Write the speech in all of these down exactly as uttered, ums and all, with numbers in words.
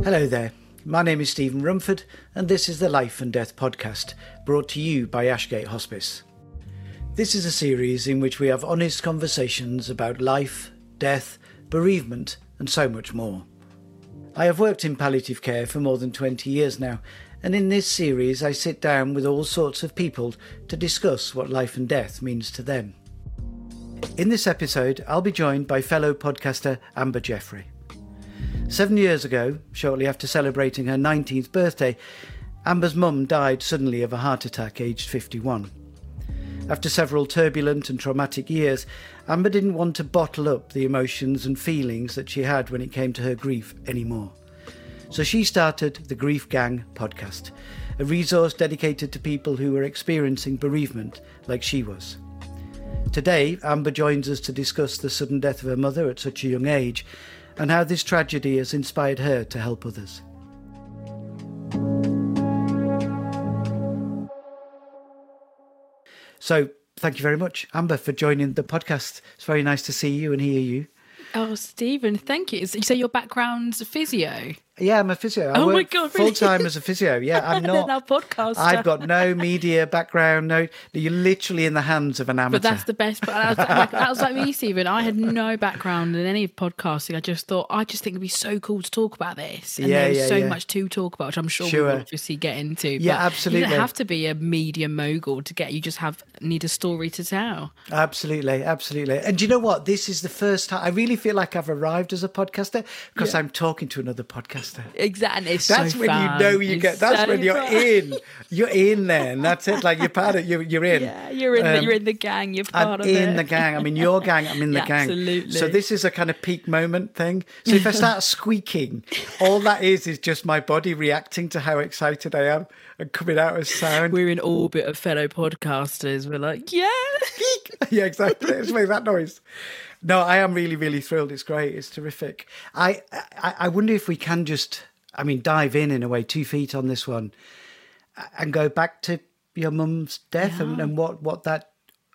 Hello there, my name is Stephen Rumford and this is the Life and Death podcast, brought to you by Ashgate Hospice. This is a series in which we have honest conversations about life, death, bereavement and so much more. I have worked in palliative care for more than twenty years now, and in this series I sit down with all sorts of people to discuss what life and death means to them. In this episode, I'll be joined by fellow podcaster Amber Jeffrey. Seven years ago, shortly after celebrating her nineteenth birthday, Amber's mum died suddenly of a heart attack aged fifty-one. After several turbulent and traumatic years, Amber didn't want to bottle up the emotions and feelings that she had when it came to her grief anymore. So she started the Grief Gang podcast, a resource dedicated to people who were experiencing bereavement like she was. Today, Amber joins us to discuss the sudden death of her mother at such a young age and how this tragedy has inspired her to help others. So, thank you very much, Amber, for joining the podcast. It's very nice to see you and hear you. Oh, Stephen, thank you. So your background's physio? Yeah, I'm a physio. I oh work my God, really? full-time as a physio. Yeah, I'm not. Our podcaster. I've got no media background. No, you're literally in the hands of an amateur. But that's the best part. That was like, that was like me, Stephen. I had no background in any podcasting. I just thought, I just think it'd be so cool to talk about this. And yeah, there's yeah, so yeah. much to talk about, which I'm sure, Sure. we'll obviously get into. Yeah, but absolutely. You don't have to be a media mogul to get, you just have need a story to tell. Absolutely, absolutely. And do you know what? This is the first time I really feel like I've arrived as a podcaster because Yeah. I'm talking to another podcaster. Exactly. It's That's so when fun. you know you It's get. That's so when you're fun. in. You're in there, and that's it. Like you're part of. You're, you're in. Yeah, you're in. the, Um, you're in the gang. You're I'm part of in it. the gang. I'm in your gang. I'm in the Yeah, gang. absolutely. So this is a kind of peak moment thing. So if I start squeaking, all that is is just my body reacting to how excited I am and coming out as sound. We're in orbit of fellow podcasters. We're like, yeah. Yeah, exactly. Let's make that noise. No, I am really, really thrilled. It's great. It's terrific. I, I, I wonder if we can just, I mean, dive in in a way, two feet on this one, and go back to your mum's death and, Yeah. and what, what that,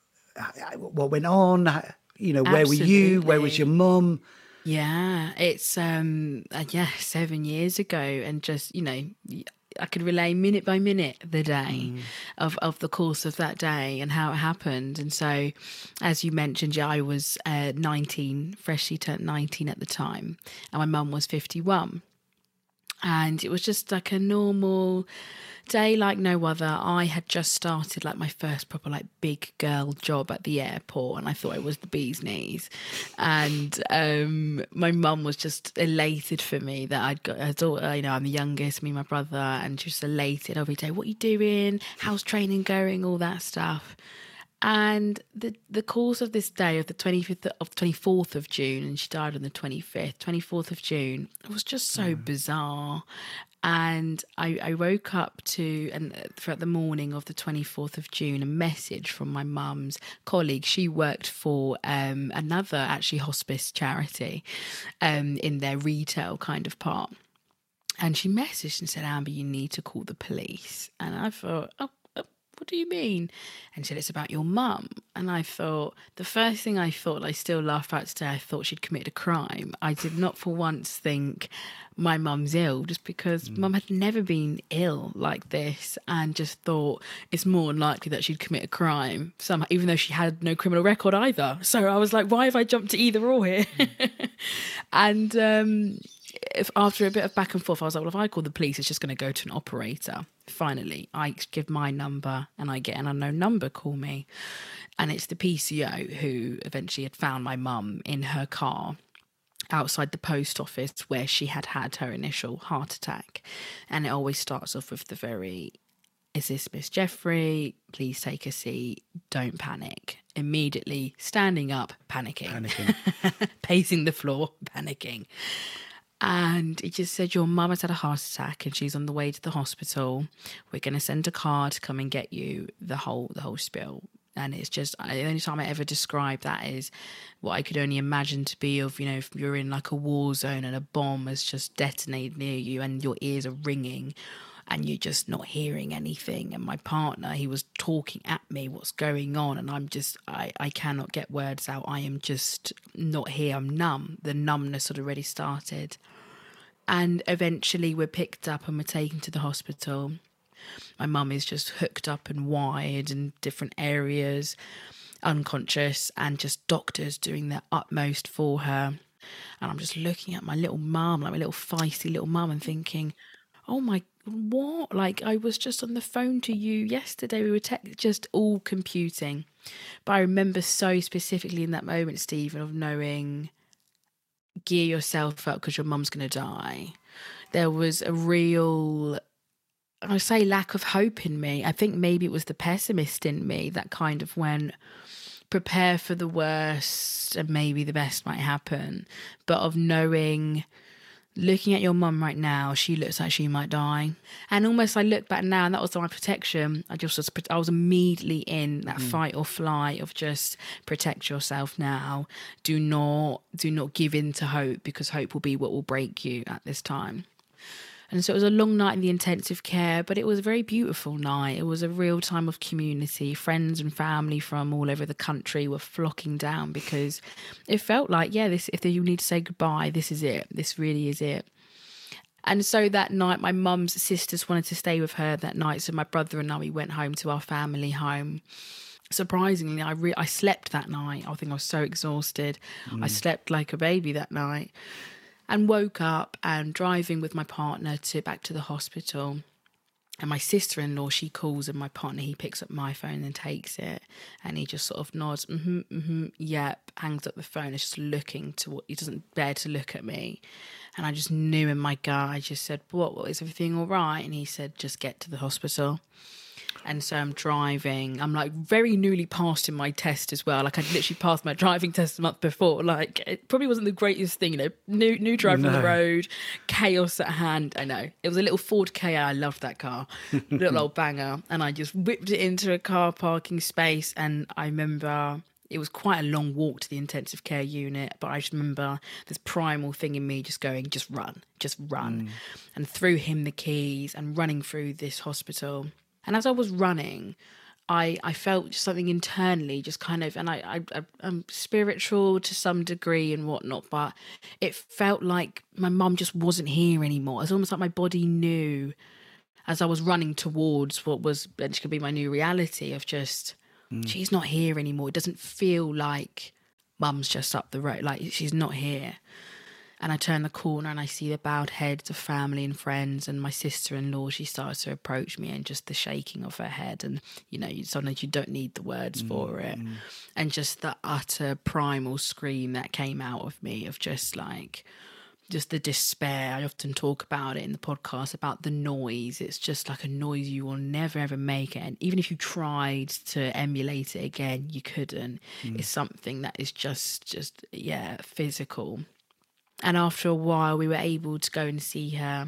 what went on. You know, where were you? Where was your mum? Yeah, it's um uh, yeah, seven years ago, and just, you know, I could relay minute by minute the day mm. of, of the course of that day and how it happened. And so, as you mentioned, yeah, I was uh, nineteen, freshly turned nineteen at the time, and my mum was fifty-one. And it was just like a normal day like no other. I had just started like my first proper like big girl job at the airport, and I thought it was the bee's knees. And um, my mum was just elated for me that I'd got a daughter. You know, I'm the youngest, me and my brother, and she was elated every day. What are you doing? How's training going? All that stuff. And the the course of this day of the twenty-fifth of twenty-fourth of June, and she died on the twenty-fifth, twenty-fourth of June, it was just so mm. bizarre. And I, I woke up to, and throughout the morning of the twenty-fourth of June, a message from my mum's colleague. She worked for um, another actually hospice charity um, in their retail kind of part. And she messaged and said, Amber, you need to call the police. And I thought, oh, what do you mean? And she said, it's about your mum. And I thought, the first thing I thought, I still laugh at today, I thought she'd committed a crime. I did not for once think my mum's ill, just because mm. mum had never been ill like this, and just thought it's more unlikely that she'd commit a crime somehow, even though she had no criminal record either. So I was like, why have I jumped to either or here? Mm. and um, if after a bit of back and forth, I was like, well, if I call the police, it's just going to go to an operator. Finally, I give my number and I get an unknown number call me. And it's the P C O who eventually had found my mum in her car outside the post office where she had had her initial heart attack. And it always starts off with the very, is this Miss Jeffrey? Please take a seat. Don't panic. Immediately standing up, panicking. Panicking. Pacing the floor, panicking. And he just said, your mum has had a heart attack and she's on the way to the hospital. We're going to send a car to come and get you, the whole the whole spiel. And it's just, the only time I ever describe that is what I could only imagine to be of, you know, if you're in like a war zone and a bomb has just detonated near you and your ears are ringing and you're just not hearing anything. And my partner, he was talking at me, what's going on? And I'm just, I, I cannot get words out. I am just not here. I'm numb. The numbness had already started. And eventually we're picked up and we're taken to the hospital. My mum is just hooked up and wired in different areas, unconscious, and just doctors doing their utmost for her. And I'm just looking at my little mum, like my little feisty little mum, and thinking, oh my, what? Like, I was just on the phone to you yesterday. We were te- just all computing. But I remember so specifically in that moment, Stephen, of knowing, gear yourself up because your mum's going to die. There was a real, I say, lack of hope in me. I think maybe it was the pessimist in me that kind of went, prepare for the worst and maybe the best might happen. But of knowing, looking at your mum right now, she looks like she might die. And almost I look back now, and that was my protection. I just was, I was immediately in that mm. fight or flight of just protect yourself now. Do not, do not give in to hope, because hope will be what will break you at this time. And so it was a long night in the intensive care, but it was a very beautiful night. It was a real time of community. Friends and family from all over the country were flocking down, because it felt like, yeah, this, if you need to say goodbye, this is it. This really is it. And so that night, my mum's sisters wanted to stay with her that night. So my brother and I, we went home to our family home. Surprisingly, I re- I slept that night. I think I was so exhausted. Mm. I slept like a baby that night. And woke up and driving with my partner to back to the hospital. And my sister-in-law, she calls, and my partner, he picks up my phone and takes it. And he just sort of nods, mm-hmm, mm-hmm, yep, hangs up the phone. It's just looking to what, he doesn't dare to look at me. And I just knew in my gut, I just said, what, what, is everything all right? And he said, just get to the hospital. And so I'm driving. I'm like very newly passed in my test as well. Like I'd literally passed my driving test a month before. Like it probably wasn't the greatest thing, you know, new new driver no. on the road, chaos at hand. I know. It was a little Ford Ka. I loved that car. Little old banger. And I just whipped it into a car parking space. And I remember it was quite a long walk to the intensive care unit, but I just remember this primal thing in me just going, just run, just run. Mm. And threw him the keys and running through this hospital. And as I was running, I, I felt something internally just kind of, and I, I, I'm spiritual to some degree and whatnot, but it felt like my mum just wasn't here anymore. It's almost like my body knew as I was running towards what was eventually going to be my new reality of just, mm. she's not here anymore. It doesn't feel like mum's just up the road, like she's not here. And I turn the corner and I see the bowed heads of family and friends, and my sister-in-law, she starts to approach me, and just the shaking of her head, and, you know, sometimes you don't need the words mm, for it. Mm. And just the utter primal scream that came out of me of just like, just the despair. I often talk about it in the podcast about the noise. It's just like a noise you will never, ever make it. And even if you tried to emulate it again, you couldn't. Mm. It's something that is just, just, yeah, physical. And after a while, we were able to go and see her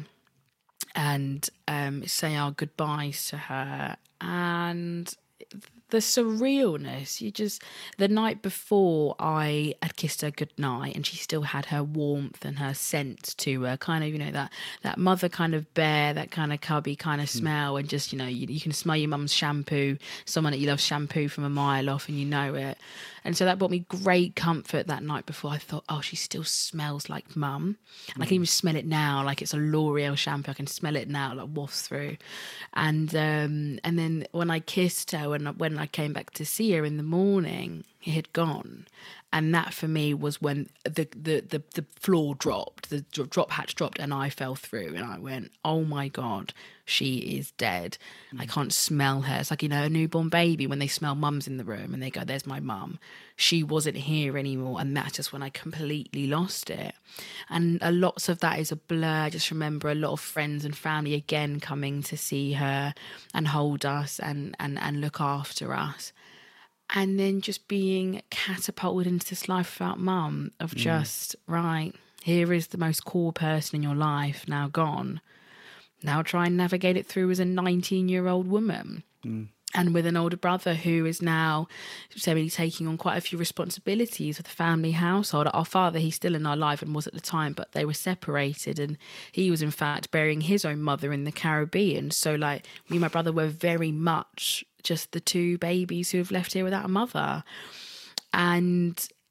and um, say our goodbyes to her. And the surrealness, you just, the night before I had kissed her goodnight and she still had her warmth and her scent to her, kind of, you know, that, that mother kind of bear, that kind of cubby kind of smell. Mm. And just, you know, you, you can smell your mum's shampoo, someone that you love shampoo from a mile off, and you know it. And so that brought me great comfort that night before. I thought, oh, she still smells like mum. And mm. I can even smell it now, like it's a L'Oreal shampoo. I can smell it now, like wafts through. And um, and then when I kissed her, when, when I came back to see her in the morning, it had gone. And that for me was when the, the, the, the floor dropped, the drop hatch dropped, and I fell through. And I went, oh my God, she is dead. Mm. I can't smell her. It's like, you know, a newborn baby when they smell mum's in the room and they go, there's my mum. She wasn't here anymore. And that's just when I completely lost it. And a lots of that is a blur. I just remember a lot of friends and family again coming to see her and hold us and, and, and look after us. And then just being catapulted into this life without mum of just, mm. right, here is the most core person in your life now gone. Now try and navigate it through as a nineteen-year-old woman. Mm. And with an older brother who is now semi taking on quite a few responsibilities with the family household. Our father, he's still in our life and was at the time, but they were separated. And he was, in fact, burying his own mother in the Caribbean. So, like, me and my brother were very much just the two babies who have left here without a mother. And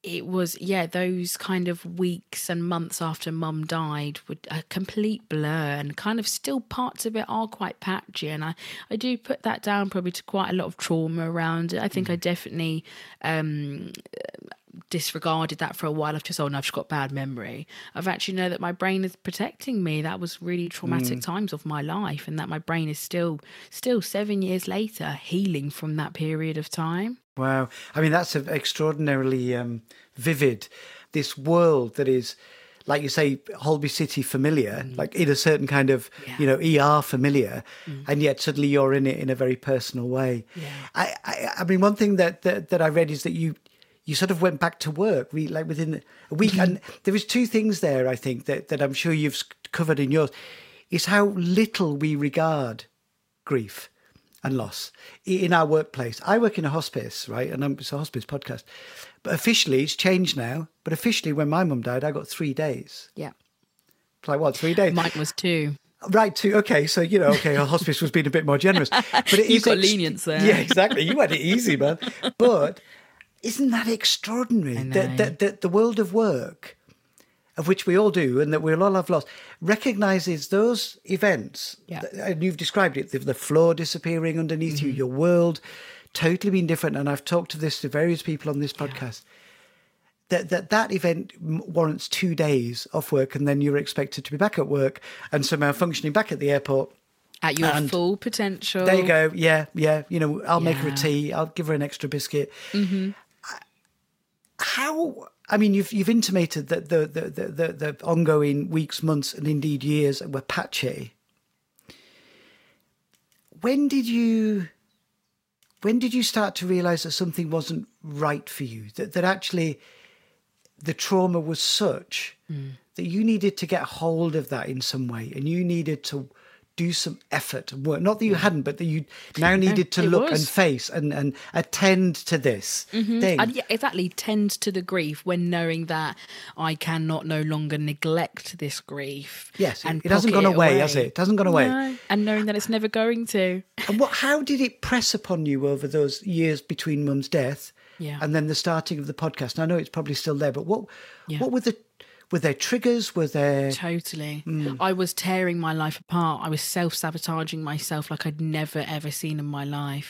it was, yeah, those kind of weeks and months after mum died were a complete blur, and kind of still parts of it are quite patchy. And I, I do put that down probably to quite a lot of trauma around it. I think mm. I definitely um, disregarded that for a while. I've just, oh no, I've just got bad memory. I've actually know that my brain is protecting me. That was really traumatic mm. times of my life, and that my brain is still, still seven years later healing from that period of time. Wow. I mean, that's extraordinarily um, vivid. This world that is, like you say, Holby City familiar, mm. like in a certain kind of, yeah. you know, E R familiar, mm. and yet suddenly you're in it in a very personal way. Yeah. I, I, I mean, one thing that, that, that I read is that you, you sort of went back to work, we, like within a week. Mm. And there was two things there, I think, that, that I'm sure you've covered in yours, is how little we regard grief and loss in our workplace. I work in a hospice, right? And it's a hospice podcast. But officially, it's changed now. But officially, when my mum died, I got three days. Yeah. Like what, three days? Mine was two. Right, two. Okay, so, you know, okay, our hospice was being a bit more generous. But it you is got ex- lenience there. Yeah, exactly. You had it easy, man. But isn't that extraordinary? That, that, that the world of work, of which we all do, and that we'll all have lost, recognises those events, yeah. that, and you've described it, the, the floor disappearing underneath mm-hmm. you, your world totally being different, and I've talked to this to various people on this podcast, yeah. that, that that event warrants two days off work, and then you're expected to be back at work, and somehow functioning back at the airport. At your and full potential. There you go, yeah, yeah, you know, I'll yeah. make her a tea, I'll give her an extra biscuit. Mm-hmm. How... I mean, you've you've intimated that the, the, the, the, the ongoing weeks, months, and indeed years were patchy. When did you when did you start to realise that something wasn't right for you? That that actually the trauma was such mm. that you needed to get hold of that in some way, and you needed to do some effort and work. Not that you hadn't, but that you now needed to it look was. and face and, and attend to this mm-hmm. thing. And yeah, exactly, tend to the grief when knowing that I cannot no longer neglect this grief. Yes, and it hasn't gone it away, away, has it? It hasn't gone away. No. And knowing that it's never going to. And what? How did it press upon you over those years between Mum's death yeah. and then the starting of the podcast? I know it's probably still there, but what yeah. what were the Were there triggers? Were there... Totally. Mm. I was tearing my life apart. I was self-sabotaging myself like I'd never, ever seen in my life.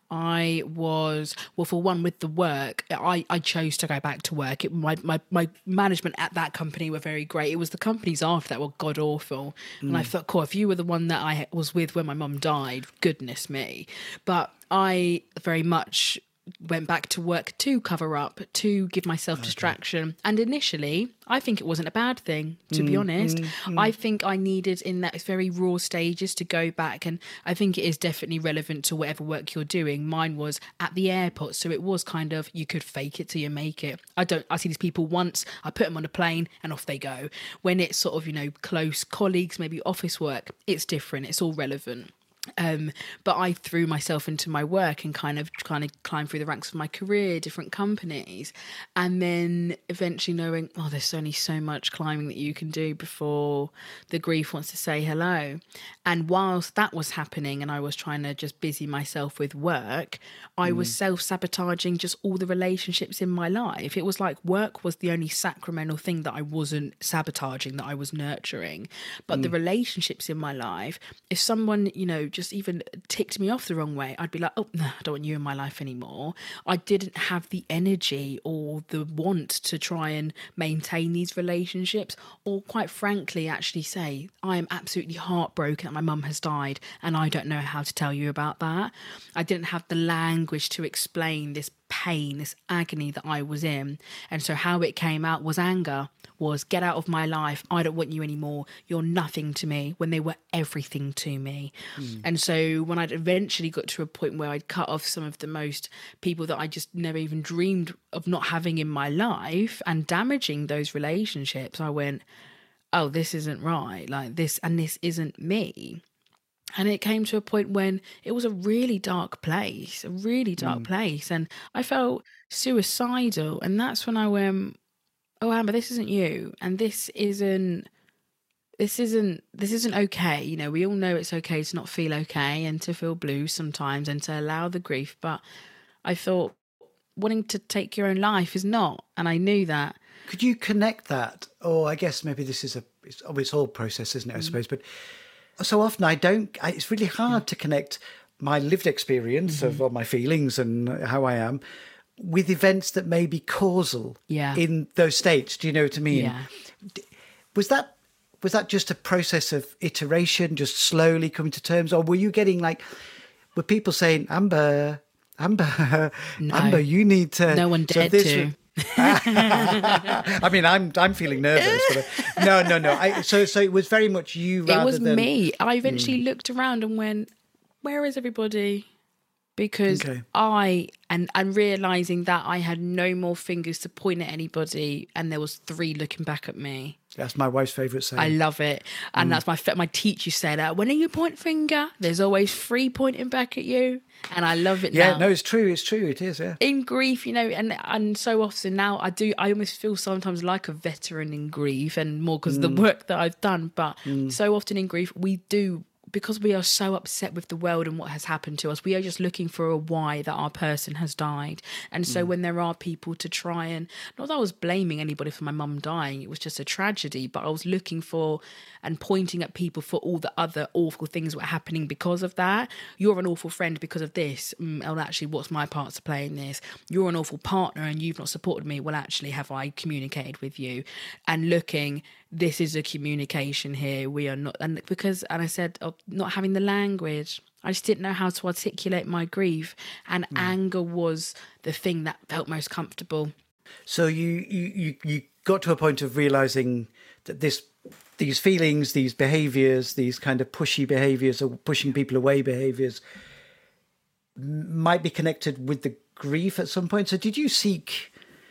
I was, well, for one, with the work, I, I chose to go back to work. It, my, my, my management at that company were very great. It was the companies after that were god-awful. Mm. And I thought, cool, if you were the one that I was with when my mum died, goodness me. But I very much... went back to work to cover up, to give myself okay. distraction. And initially, I think it wasn't a bad thing, to mm, be honest. Mm, mm. I think I needed, in that very raw stages, to go back. And I think it is definitely relevant to whatever work you're doing. Mine was at the airport, so it was kind of, you could fake it till you make it. I don't, I see these people once, I put them on a plane and off they go. When it's sort of, you know, close colleagues, maybe office work, it's different, it's all relevant. Um, but I threw myself into my work and kind of kind of climbed through the ranks of my career, different companies, and then eventually knowing, oh, there's only so much climbing that you can do before the grief wants to say hello. And whilst that was happening and I was trying to just busy myself with work, I mm. was self-sabotaging just all the relationships in my life. It was like work was the only sacramental thing that I wasn't sabotaging, that I was nurturing. But mm. the relationships in my life, if someone, you know, just even ticked me off the wrong way, I'd be like, oh, no, I don't want you in my life anymore. I didn't have the energy or the want to try and maintain these relationships, or quite frankly, actually say, I am absolutely heartbroken that my mum has died and I don't know how to tell you about that. I didn't have the language to explain this pain, this agony that I was in. And so how it came out was anger, was get out of my life, I don't want you anymore, you're nothing to me, when they were everything to me. Mm. And so when I'd eventually got to a point where I'd cut off some of the most people that I just never even dreamed of not having in my life and damaging those relationships, I went, oh, this isn't right, like this, and this isn't me. And it came to a point when it was a really dark place, a really dark mm. place. And I felt suicidal. And that's when I went, oh, Amber, this isn't you. And this isn't, this isn't, this isn't okay. You know, we all know it's okay to not feel okay and to feel blue sometimes and to allow the grief. But I thought, wanting to take your own life is not. And I knew that. Could you connect that? Or I guess maybe this is a, it's, oh, it's all process, isn't it, I mm. suppose. But so often I don't, I, it's really hard mm. to connect my lived experience mm-hmm. of all my feelings and how I am with events that may be causal yeah. in those states. Do you know what I mean? Yeah. Was that was that just a process of iteration, just slowly coming to terms? Or were you getting like, were people saying, Amber, Amber, no. Amber, you need to... No one dared so to. I mean, I'm I'm feeling nervous. But no, no, no. I, so so it was very much you rather It was than... me. I eventually mm. looked around and went, where is everybody? Because okay. I, and, and realising that I had no more fingers to point at anybody and there was three looking back at me. That's my wife's favourite saying. I love it. And mm. that's my my teacher said, uh, when you point finger, there's always three pointing back at you. And I love it yeah, now. no, it's true. It's true. It is, yeah. In grief, you know, and, and so often now I do, I almost feel sometimes like a veteran in grief and more because mm. of the work that I've done. But mm. so often in grief, we do... because we are so upset with the world and what has happened to us, we are just looking for a why that our person has died. And so mm. when there are people to try and, not that I was blaming anybody for my mum dying, it was just a tragedy, but I was looking for and pointing at people for all the other awful things that were happening because of that. You're an awful friend because of this. Mm, well, actually, what's my part to play in this? You're an awful partner and you've not supported me. Well, actually, have I communicated with you? And looking... this is a communication here. We are not, and because, and I said, oh, not having the language. I just didn't know how to articulate my grief, and mm. anger was the thing that felt most comfortable. So you, you, you, you got to a point of realising that this, these feelings, these behaviours, these kind of pushy behaviours or pushing people away behaviours might be connected with the grief at some point. So did you seek...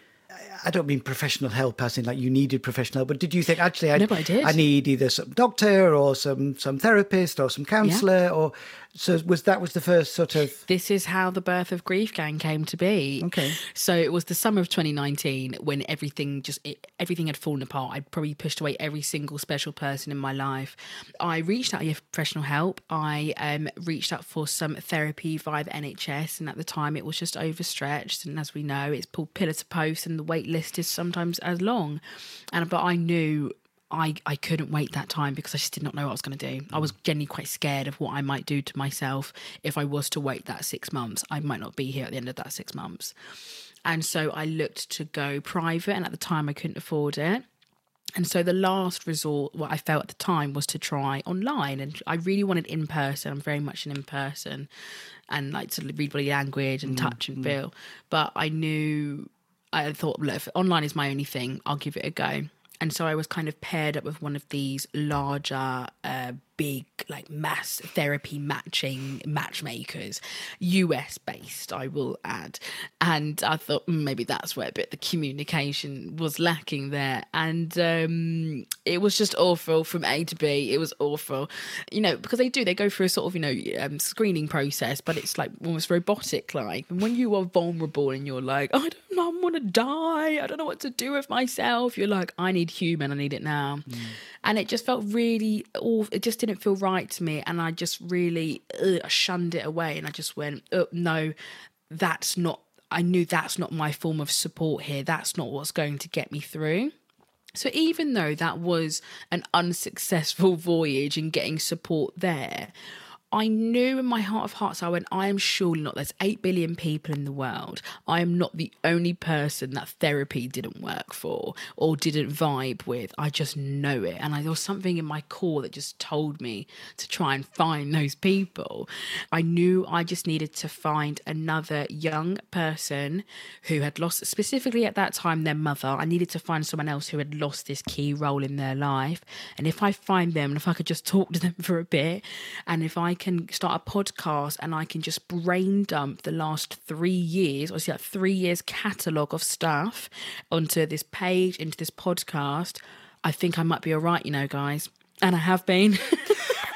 I don't mean professional help as in like you needed professional help, but did you think actually I, no, I, did. I need either some doctor or some, some therapist or some counsellor yeah. or so was that was the first sort of... This is how the Birth of Grief Gang came to be. Okay. So it was the summer of twenty nineteen when everything just, it, everything had fallen apart. I'd probably pushed away every single special person in my life. I reached out to professional help. I um, reached out for some therapy via the N H S, and at the time it was just overstretched. And as we know, it's pulled pillar to post and the wait list is sometimes as long. And but I knew... I, I couldn't wait that time because I just did not know what I was going to do. I was genuinely quite scared of what I might do to myself if I was to wait that six months. I might not be here at the end of that six months. And so I looked to go private, and at the time I couldn't afford it. And so the last resort, what I felt at the time, was to try online. And I really wanted in person. I'm very much an in person and like to read body language and mm, touch and mm. feel. But I knew, I thought, look, if online is my only thing, I'll give it a go. And so I was kind of paired up with one of these larger, uh, big, like mass therapy matching matchmakers, U S based, I will add. And I thought mm, maybe that's where a bit the communication was lacking there. And um, it was just awful from A to B. It was awful, you know, because they do, they go through a sort of, you know, um, screening process, but it's like almost robotic like. And when you are vulnerable and you're like, I don't know, I want to die. I don't know what to do with myself. You're like, I need human. I need it now. Mm. And it just felt really awful. It just didn't feel right to me. And I just really ugh, shunned it away. And I just went, oh, no, that's not, I knew that's not my form of support here. That's not what's going to get me through. So even though that was an unsuccessful voyage in getting support there, I knew in my heart of hearts, I went, I am surely not, there's eight billion people in the world. I am not the only person that therapy didn't work for or didn't vibe with. I just know it. And I, there was something in my core that just told me to try and find those people. I knew I just needed to find another young person who had lost, specifically at that time, their mother. I needed to find someone else who had lost this key role in their life. And if I find them, and if I could just talk to them for a bit, and if I can start a podcast and I can just brain dump the last three years, or see like three years catalogue of stuff onto this page, into this podcast, I think I might be all right, you know, guys. And I have been.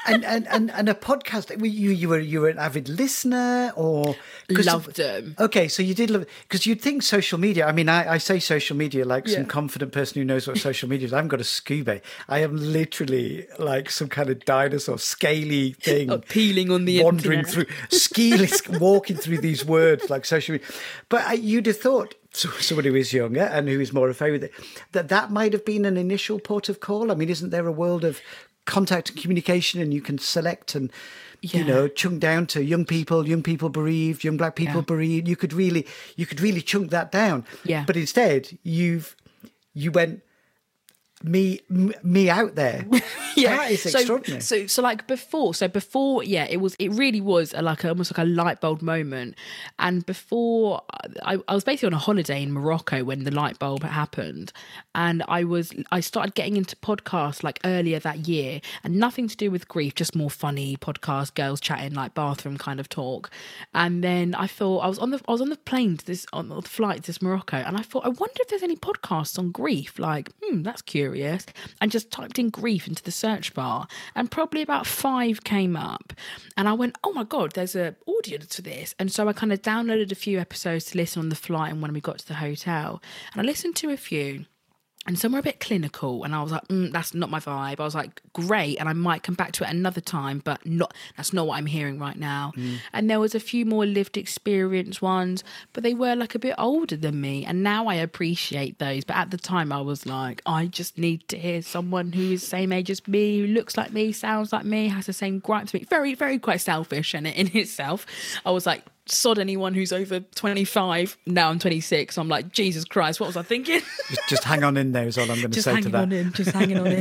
and, and, and, and a podcast, were you, you were you were an avid listener or... Loved them. Okay, so you did love... Because you'd think social media... I mean, I, I say social media like yeah. some confident person who knows what social media is. I haven't got a scuba. I am literally like some kind of dinosaur, scaly thing. Oh, peeling on the wandering internet. through, skeely, walking through these words like social media. But I, you'd have thought... So somebody who is younger and who is more afraid with it, that that might have been an initial port of call. I mean, isn't there a world of contact and communication, and you can select and, yeah. you know, chunk down to young people, young people bereaved, young black people yeah. bereaved. You could really, you could really chunk that down. Yeah. But instead, you've, you went, me m- me out there. Yeah, that is so, extraordinary. So, so like before, so before, yeah, it was, it really was a, like a, almost like a light bulb moment. And before, I, I was basically on a holiday in Morocco when the light bulb happened, and I was, I started getting into podcasts like earlier that year, and nothing to do with grief, just more funny podcast, girls chatting, like bathroom kind of talk. And then I thought I was on the, I was on the plane to this, on the flight to this Morocco, and I thought, I wonder if there's any podcasts on grief. Like, hmm, that's curious. And just typed in grief into the search bar, and probably about five came up, and I went, oh my god, there's an audience for this. And so I kind of downloaded a few episodes to listen on the flight and when we got to the hotel, and I listened to a few. And some were a bit clinical, and I was like, mm, that's not my vibe. I was like, great, and I might come back to it another time, but not. That's not what I'm hearing right now. Mm. And there was a few more lived experience ones, but they were like a bit older than me, and now I appreciate those. But at the time, I was like, I just need to hear someone who is the same age as me, who looks like me, sounds like me, has the same gripes as me. Very, very quite selfish in, in itself. I was like, sod anyone who's over twenty-five. Now I'm twenty-six. I'm like, Jesus Christ, what was I thinking? Just, just hang on in there is all I'm going to say to that. On in, just hanging on in.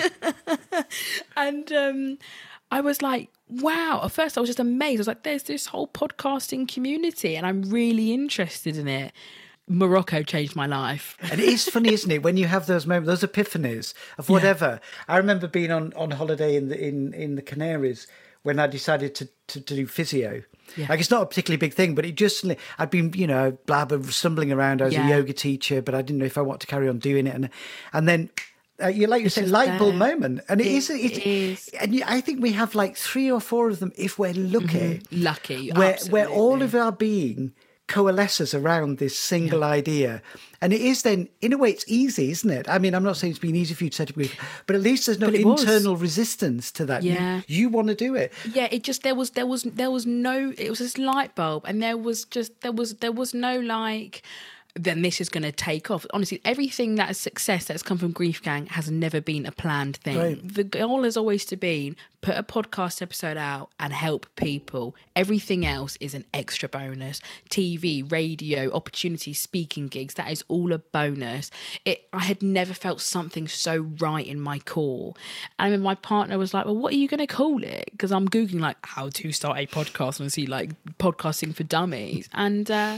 And um, I was like, wow. At first I was just amazed. I was like, there's this whole podcasting community and I'm really interested in it. Morocco changed my life. And it is funny, isn't it, when you have those moments, those epiphanies of whatever. Yeah. I remember being on, on holiday in the in, in the Canaries when I decided to, to, to do physio. Yeah. Like, it's not a particularly big thing, but it just, I'd been, you know, blabber, stumbling around. I was yeah. a yoga teacher, but I didn't know if I want to carry on doing it. And and then, uh, you like you said, light bulb moment. And it, it is, it, it is. And you, I think we have like three or four of them, if we're lucky. Mm-hmm. Lucky, where, where all of our being coalesces around this single yeah. idea. And it is then, in a way, it's easy, isn't it? I mean, I'm not saying it's been easy for you to set up, but at least there's no internal was. resistance to that. Yeah. You, you want to do it. Yeah, it just, there was, there was, there was no, it was this light bulb, and there was just, there was, there was no like, then this is going to take off. Honestly, everything that is success that's come from Grief Gang has never been a planned thing. Right. The goal has always to be put a podcast episode out and help people. Everything else is an extra bonus. T V, radio, opportunities, speaking gigs, that is all a bonus. It. I had never felt something so right in my core. And I mean, my partner was like, well, what are you going to call it? Because I'm Googling like how to start a podcast and see like podcasting for dummies. And uh,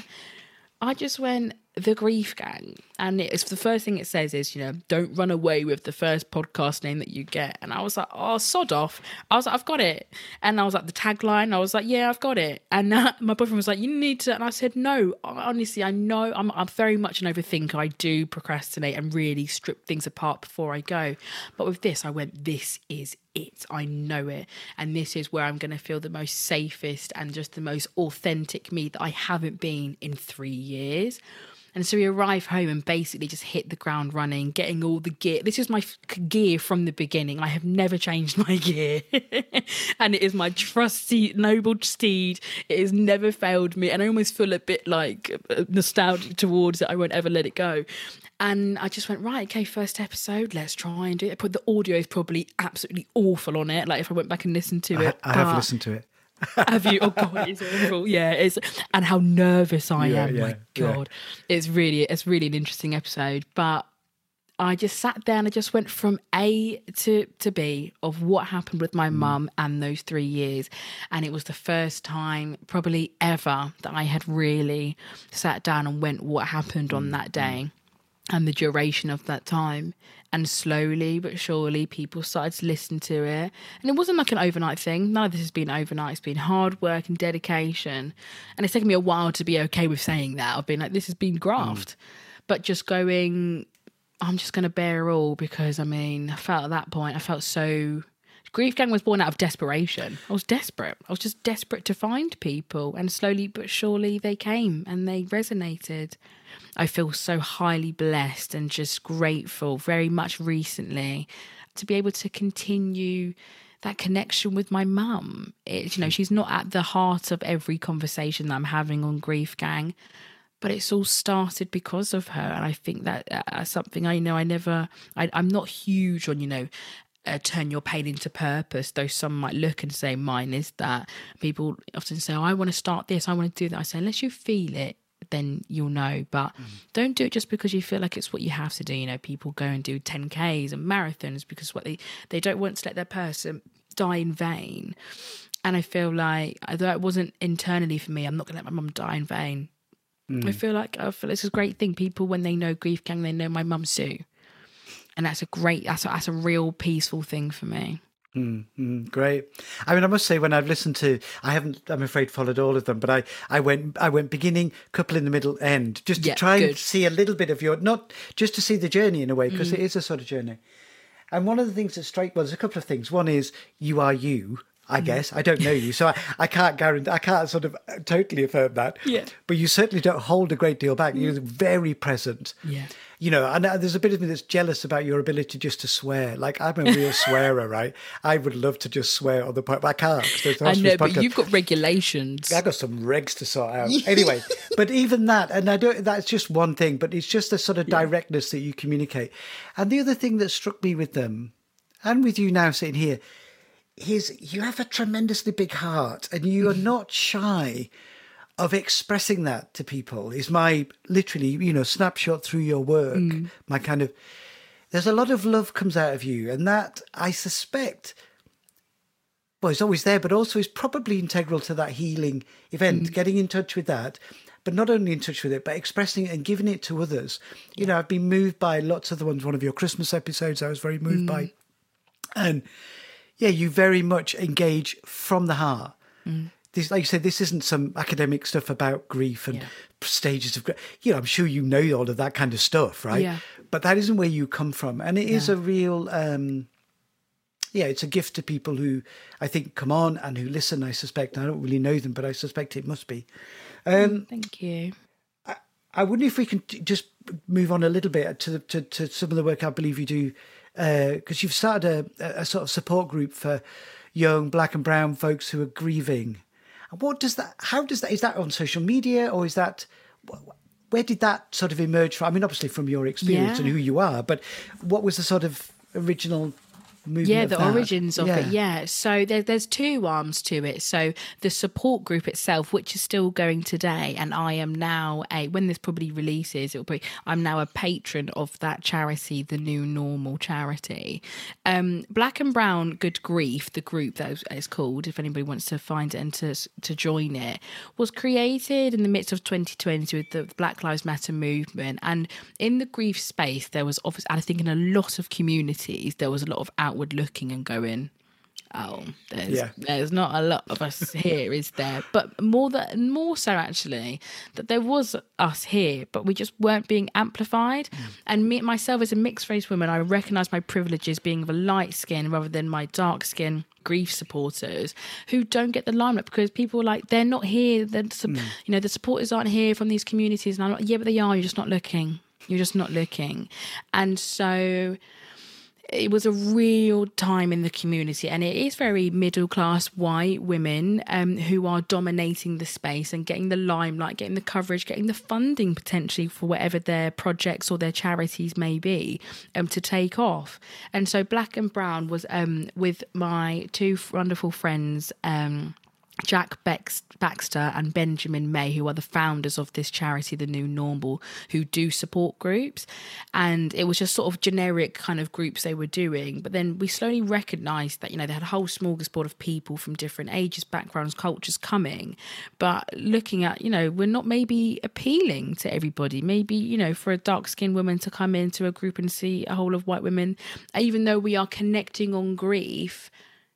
I just went, The Grief Gang. And it's the first thing it says is, you know, don't run away with the first podcast name that you get. And I was like, oh, sod off. I was like, I've got it. And I was like, the tagline, I was like, yeah, I've got it. And uh, my boyfriend was like, you need to. And I said, no, honestly, I know I'm, I'm very much an overthinker. I do procrastinate and really strip things apart before I go. But with this, I went, this is it. I know it. And this is where I'm going to feel the most safest and just the most authentic me that I haven't been in three years. And so we arrive home and basically just hit the ground running, getting all the gear. This is my f- gear from the beginning. I have never changed my gear. And it is my trusty, noble steed. It has never failed me. And I almost feel a bit like nostalgic towards it. I won't ever let it go. And I just went, right, okay, first episode, let's try and do it. But the audio is probably absolutely awful on it. Like if I went back and listened to I, it. I have listened to it. Have you? Oh God, it's awful. Yeah, it's and how nervous I yeah, am. Yeah, my God, yeah. it's really, it's really an interesting episode. But I just sat there and I just went from A to to B of what happened with my mm. mum and those three years, and it was the first time probably ever that I had really sat down and went, what happened mm. on that day, and the duration of that time. And slowly but surely people started to listen to it. And it wasn't like an overnight thing. None of this has been overnight. It's been hard work and dedication. And it's taken me a while to be okay with saying that. I've been like, this has been graft. Mm. But just going, I'm just going to bear it all because, I mean, I felt at that point, I felt so Grief Gang was born out of desperation. I was desperate. I was just desperate to find people, and slowly but surely they came and they resonated. I feel so highly blessed and just grateful very much recently to be able to continue that connection with my mum. It's, you know, she's not at the heart of every conversation that I'm having on Grief Gang, but it's all started because of her. And I think that uh, something I know I never, I, I'm not huge on, you know, uh, turn your pain into purpose, though some might look and say mine is that. People often say, oh, I want to start this, I want to do that. I say, unless you feel it, then you'll know. But mm. don't do it just because you feel like it's what you have to do. You know, people go and do ten Ks and marathons because what they, they don't want to let their person die in vain. And I feel like, although it wasn't internally for me, I'm not going to let my mum die in vain. Mm. I feel like I feel it's a great thing. People, when they know Grief Gang, they know my mum Sue. And that's a great, that's a, that's a real peaceful thing for me. Mm, mm, great. I mean, I must say, when I've listened to, I haven't, I'm afraid, followed all of them, but I, I went, I went beginning, couple in the middle, end, just to yeah, try good. and see a little bit of your, not just to see the journey in a way, because mm. it is a sort of journey. And one of the things that strike, well, there's a couple of things. One is you are you, I mm. guess. I don't know you, so I, I can't guarantee, I can't sort of totally affirm that. Yeah. But you certainly don't hold a great deal back. Mm. You're very present. Yeah. You know, and there's a bit of me that's jealous about your ability just to swear. Like, I'm a real swearer, right? I would love to just swear on the podcast, but I can't. I know, but you've got regulations. I've got some regs to sort out. Anyway, but even that, and I don't, that's just one thing, but it's just the sort of directness yeah. that you communicate. And the other thing that struck me with them, and with you now sitting here, is you have a tremendously big heart, and you are not shy of expressing that to people. Is my literally, you know, snapshot through your work. Mm. My kind of, there's a lot of love comes out of you, and that I suspect, well, it's always there, but also is probably integral to that healing event. Mm. Getting in touch with that, but not only in touch with it, but expressing it and giving it to others. Yeah. You know, I've been moved by lots of the ones. One of your Christmas episodes, I was very moved mm. by, and yeah, you very much engage from the heart. Mm. This, like you said, this isn't some academic stuff about grief and yeah. stages of grief. You know, I'm sure you know all of that kind of stuff, right? Yeah. But that isn't where you come from. And it yeah. is a real, um, yeah, it's a gift to people who I think come on and who listen, I suspect. I don't really know them, but I suspect it must be. Um, Thank you. I, I wonder if we can just move on a little bit to, to, to some of the work I believe you do, because uh, you've started a, a sort of support group for young black and brown folks who are grieving. What does that, how does that, is that on social media, or is that, where did that sort of emerge from? I mean, obviously from your experience yeah. and who you are, but what was the sort of original movement yeah of the that? origins of yeah. it yeah so there, there's two arms to it. So the support group itself, which is still going today, and I am now a, when this probably releases, it'll be, I'm now a patron of that charity, the New Normal charity. um Black and Brown Good Grief, the group that is called, if anybody wants to find it and to to join it, was created in the midst of twenty twenty with the Black Lives Matter movement. And in the grief space, there was obviously, I think in a lot of communities, there was a lot of out outward looking and going, oh, there's yeah. there's not a lot of us here, is there? But more that more so actually that there was us here, but we just weren't being amplified. Mm. And me myself as a mixed race woman, I recognise my privileges being of a light skin rather than my dark skin grief supporters who don't get the limelight because people are like, they're not here. They're, mm. you know, the supporters aren't here from these communities. And I'm like, yeah, but they are. You're just not looking. You're just not looking. And so it was a real time in the community, and it is very middle-class white women um, who are dominating the space and getting the limelight, getting the coverage, getting the funding potentially for whatever their projects or their charities may be um, to take off. And so Black and Brown was um, with my two wonderful friends, um, Jack Bex- Baxter and Benjamin May, who are the founders of this charity, The New Normal, who do support groups. And it was just sort of generic kind of groups they were doing. But then we slowly recognised that, you know, they had a whole smorgasbord of people from different ages, backgrounds, cultures coming. But looking at, you know, we're not maybe appealing to everybody. Maybe, you know, for a dark-skinned woman to come into a group and see a whole of white women, even though we are connecting on grief,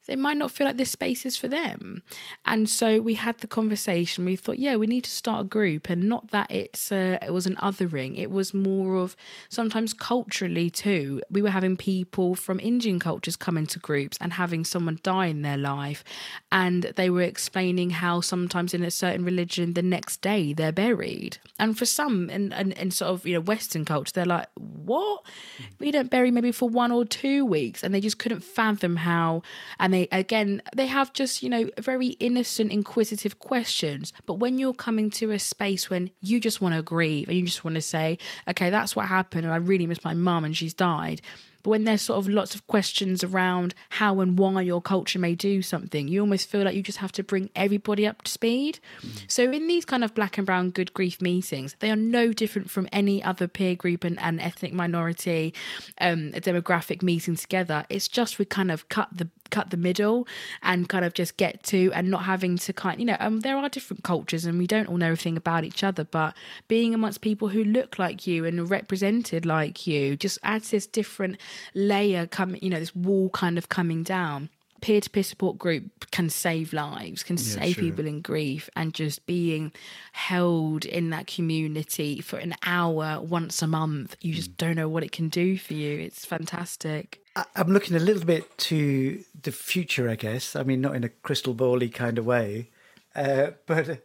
they might not feel like this space is for them. And so we had the conversation. We thought, yeah, we need to start a group, and not that it's uh, it was an othering. It was more of sometimes culturally too. We were having people from Indian cultures come into groups and having someone die in their life, and they were explaining how sometimes in a certain religion the next day they're buried. And for some in, in, in sort of, you know, Western culture, they're like, what? We don't bury maybe for one or two weeks. And they just couldn't fathom how. And they, again, they have just, you know, very innocent, inquisitive questions. But when you're coming to a space when you just want to grieve and you just want to say, okay, that's what happened, and I really miss my mum and she's died. But when there's sort of lots of questions around how and why your culture may do something, you almost feel like you just have to bring everybody up to speed. Mm. So in these kind of black and brown good grief meetings, they are no different from any other peer group and, and ethnic minority um, demographic meeting together. It's just we kind of cut the cut the middle and kind of just get to, and not having to kind, you know, um, there are different cultures and we don't all know everything about each other, but being amongst people who look like you and are represented like you just adds this different layer coming, you know, this wall kind of coming down. Peer-to-peer support group can save lives, can yeah, save sure. people in grief, and just being held in that community for an hour once a month, you just mm. don't know what it can do for you. It's fantastic. I'm looking a little bit to the future, I guess. I mean, not in a crystal ball-y kind of way, uh, but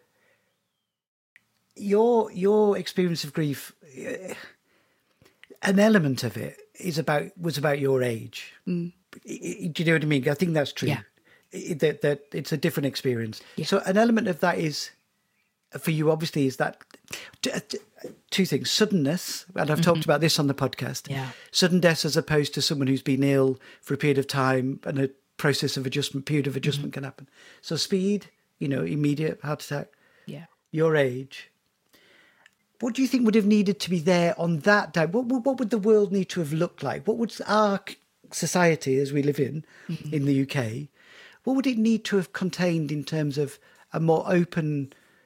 your your experience of grief, uh, an element of it is about was about your age. Mm. Do you know what I mean? I think that's true. Yeah. It, that that it's a different experience. Yeah. So an element of that is, for you, obviously, is that two things: suddenness, and I've mm-hmm. talked about this on the podcast. Yeah. Sudden death, as opposed to someone who's been ill for a period of time, and a process of adjustment, period of adjustment mm-hmm. can happen. So speed, you know, immediate heart attack. Yeah. Your age. What do you think would have needed to be there on that day? What what would the world need to have looked like? What would our society, as we live in, mm-hmm. in the U K, what would it need to have contained in terms of a more open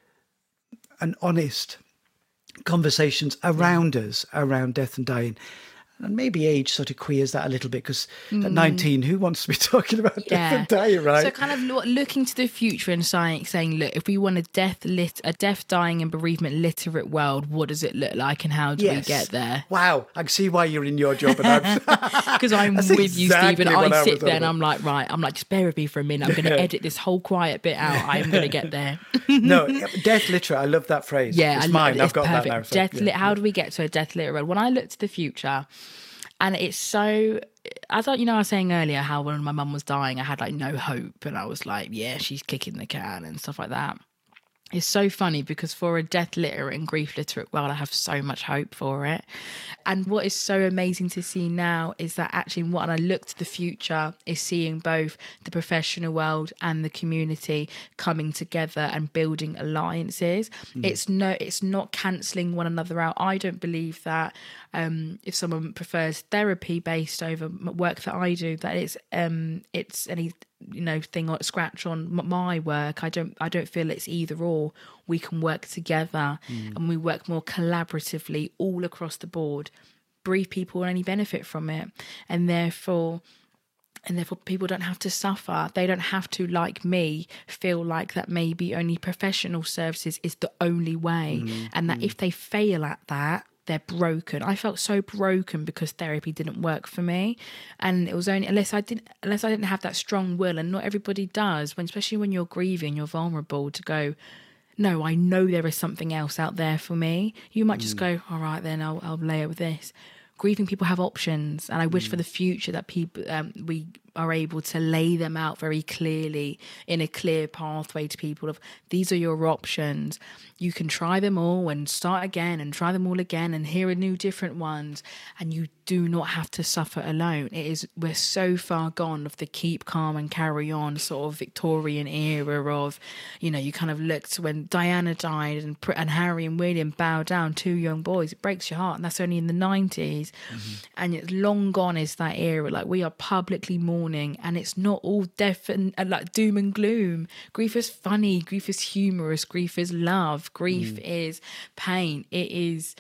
and honest conversations around yeah. us, around death and dying? And maybe age sort of queers that a little bit, because mm. at nineteen, who wants to be talking about yeah. death and dying, right? So kind of lo- looking to the future and saying, saying, look, if we want a death lit, a death, dying and bereavement literate world, what does it look like and how do yes. we get there? Wow, I can see why you're in your job. Because I'm with exactly you, Stephen. I, I sit there and I'm like, right, I'm like, just bear with me for a minute. I'm going to edit this whole quiet bit out. I'm going to get there. No, death literate. I love that phrase. Yeah, it's I mine. It. I've It's got perfect. that now. So, death yeah. lit. How do we get to a death literate world? When I look to the future, and it's so, I thought, you know, I was saying earlier how when my mum was dying, I had like no hope. And I was like, yeah, she's kicking the can and stuff like that. It's so funny because for a death literate and grief literate world, I have so much hope for it. And what is so amazing to see now is that actually when I look to the future is seeing both the professional world and the community coming together and building alliances. Mm. It's no, it's not cancelling one another out. I don't believe that um, if someone prefers therapy based over work that I do, that it's um, it's any you know thing or scratch on my work. I don't I don't feel it's either or. We can work together mm. and we work more collaboratively all across the board. Bereaved people will only benefit from it, and therefore and therefore people don't have to suffer. They don't have to, like me, feel like that maybe only professional services is the only way mm. and that mm. if they fail at that, they're broken. I felt so broken because therapy didn't work for me, and it was only unless I didn't unless I didn't have that strong will, and not everybody does. When especially when you're grieving, you're vulnerable to go, no, I know there is something else out there for me. You might mm. just go, all right, then I'll I'll layer with this. Grieving people have options, and I wish mm. for the future that people um, we are able to lay them out very clearly in a clear pathway to people of these are your options. You can try them all and start again and try them all again, and here are new different ones, and you do not have to suffer alone. It is we're so far gone of the keep calm and carry on sort of Victorian era of, you know, you kind of looked when Diana died and and Harry and William bowed down, two young boys. It breaks your heart, and that's only in the nineties. Mm-hmm. And it's long gone is that era. Like, we are publicly mourning, and it's not all death and, and like doom and gloom. Grief is funny, grief is humorous, grief is love, grief mm. is pain. It is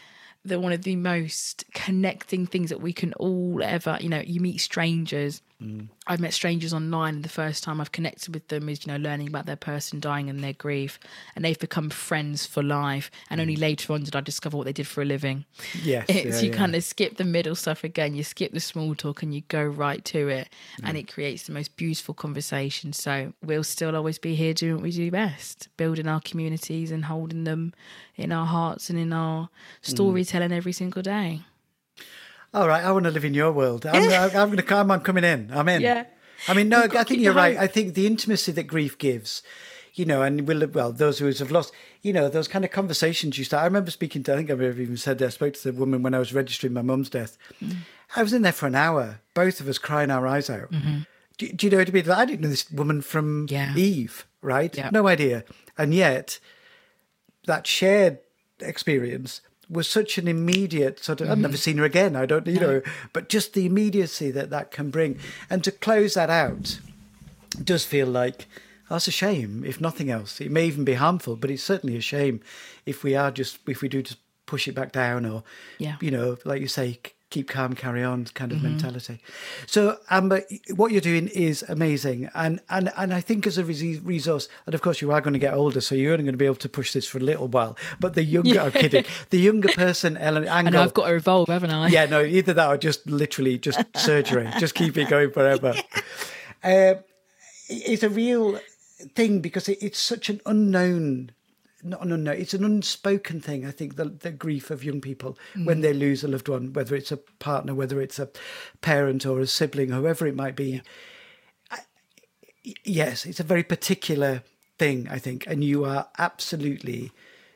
the one of the most connecting things that we can all ever, you know, you meet strangers. Mm. I've met strangers online. The first time I've connected with them is, you know, learning about their person dying and their grief, and they've become friends for life. And mm. only later on did I discover what they did for a living. Yes, it's, yeah, you yeah. kind of skip the middle stuff again. You skip the small talk and you go right to it, mm. and it creates the most beautiful conversation. So we'll still always be here doing what we do best, building our communities and holding them in our hearts and in our storytelling mm. every single day. All right, I want to live in your world. I'm, I'm going to come. I'm coming in. I'm in. Yeah. I mean, no, I think you're right. Hope. I think the intimacy that grief gives, you know, and we'll, well, those who have lost, you know, those kind of conversations you start. I remember speaking to, I think I've even said that, I spoke to the woman when I was registering my mum's death. Mm. I was in there for an hour, both of us crying our eyes out. Mm-hmm. Do, do you know what I mean? I didn't know this woman from yeah. Eve, right? Yeah. No idea. And yet, that shared experience was such an immediate sort of, mm-hmm. I've never seen her again, I don't, you no. know, but just the immediacy that that can bring. And to close that out does feel like, oh, it's a shame, if nothing else. It may even be harmful, but it's certainly a shame if we are just, if we do just push it back down or, yeah. you know, like you say, keep calm, carry on kind of mm-hmm. mentality. So, Amber, what you're doing is amazing. And and, and I think as a resource, and of course you are going to get older, so you're only going to be able to push this for a little while. But the younger, yeah. I'm kidding, the younger person, Ellen Angle. I know I've got to evolve, haven't I? Yeah, no, either that or just literally just surgery. Just keep it going forever. Yeah. Uh, it's a real thing because it, it's such an unknown Not an unknown, it's an unspoken thing, I think, the, the grief of young people mm. when they lose a loved one, whether it's a partner, whether it's a parent or a sibling, whoever it might be. I, yes, it's a very particular thing, I think, and you are absolutely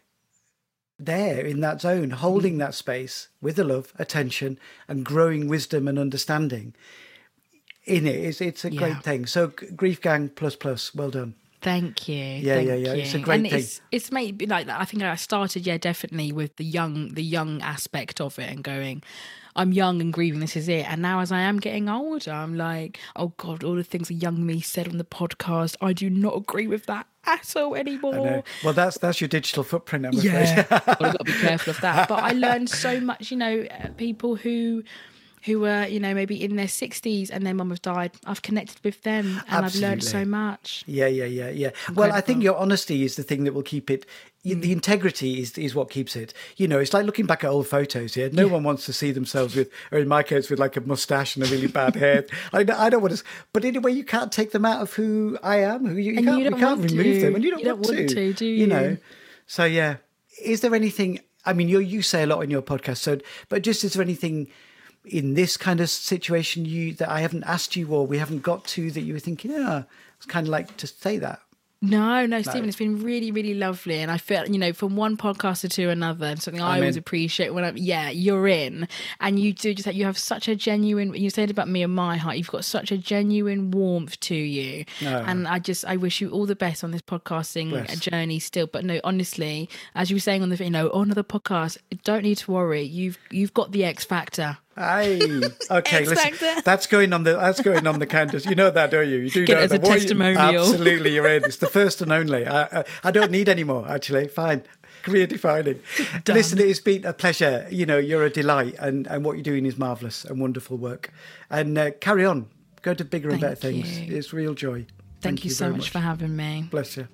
there in that zone, holding mm. that space with the love, attention, and growing wisdom and understanding in it. It's, it's a yeah. great thing. So Grief Gang plus plus, well done. Thank you. Yeah, Thank yeah, yeah. You. It's a great and thing. It's, it's maybe like that. I think I started, yeah, definitely with the young, the young aspect of it and going, I'm young and grieving, this is it. And now as I am getting older, I'm like, oh God, all the things the young me said on the podcast, I do not agree with that at all anymore. I know. Well, that's that's your digital footprint, I'm afraid. Yeah, well, I've got to be careful of that. But I learned so much, you know, uh, people who... who were, you know, maybe in their sixties and their mum have died. I've connected with them and Absolutely. I've learned so much. Yeah, yeah, yeah, yeah. Incredible. Well, I think your honesty is the thing that will keep it. Mm. The integrity is is what keeps it. You know, it's like looking back at old photos. Yeah, no yeah. one wants to see themselves with, or in my case, with like a mustache and a really bad hair. I, I don't want to, but anyway, you can't take them out of who I am. Who you, you can't, you, you can't remove to. them, and you don't, you want, don't want to, to, do you? You know. So yeah, is there anything? I mean, you you say a lot in your podcast. So, but just is there anything in this kind of situation you that I haven't asked you or we haven't got to that you were thinking, yeah, it's kind of like to say that? No, no, Stephen, no. It's been really, really lovely. And I feel, you know, from one podcaster to another, and something I, I always appreciate when I'm, yeah, you're in. And you do just, you have such a genuine, you said about me and my heart, you've got such a genuine warmth to you. Oh. And I just, I wish you all the best on this podcasting Bless. journey still. But no, honestly, as you were saying on the, you know, on the podcast, don't need to worry. You've, you've got the X factor. Aye. Okay, listen, that's going on the that's going on the canvas. You know that, don't you? You do Get know it as that. a testimonial. You, absolutely, you're in. It's the first and only. I, I, I don't need any more, actually. Fine. Career defining. Done. Listen, it's been a pleasure. You know, you're a delight, and, and what you're doing is marvellous and wonderful work. And uh, carry on. Go to bigger and Thank better you. things. It's real joy. Thank, Thank you, you so much, much for having me. Bless you.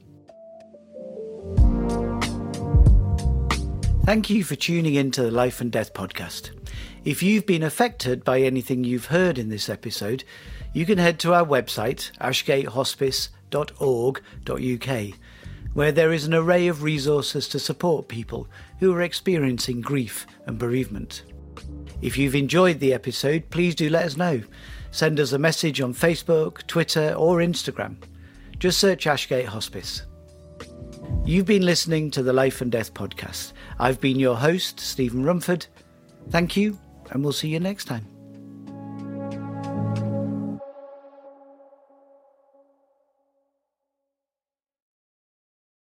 Thank you for tuning in to the Life and Death podcast. If you've been affected by anything you've heard in this episode, you can head to our website, ashgate hospice dot org dot U K, where there is an array of resources to support people who are experiencing grief and bereavement. If you've enjoyed the episode, please do let us know. Send us a message on Facebook, Twitter or Instagram. Just search Ashgate Hospice. You've been listening to the Life and Death podcast. I've been your host, Stephen Rumford. Thank you, and we'll see you next time.